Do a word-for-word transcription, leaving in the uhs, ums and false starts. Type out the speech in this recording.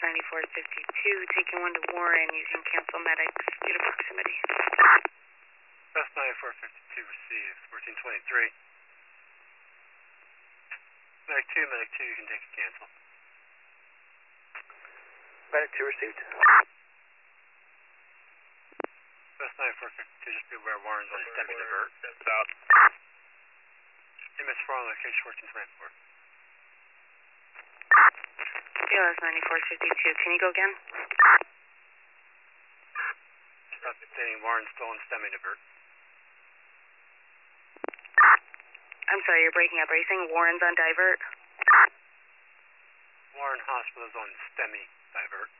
ninety-four fifty-two, taking one to Warren using cancel medics due to proximity. West ninety-four fifty-two received, fourteen twenty-three. Medic two, Medic two, you can take a cancel. Medic two received. West ninety-four fifty-two, just be aware Warren's on STEMI divert. Stop. M S four on location, fourteen twenty-four. C L S ninety-four fifty-two, can you go again? Stop stating Warren's still on STEMI divert. I'm sorry, you're breaking up. Are you saying Warren's on divert? Warren Hospital is on STEMI divert.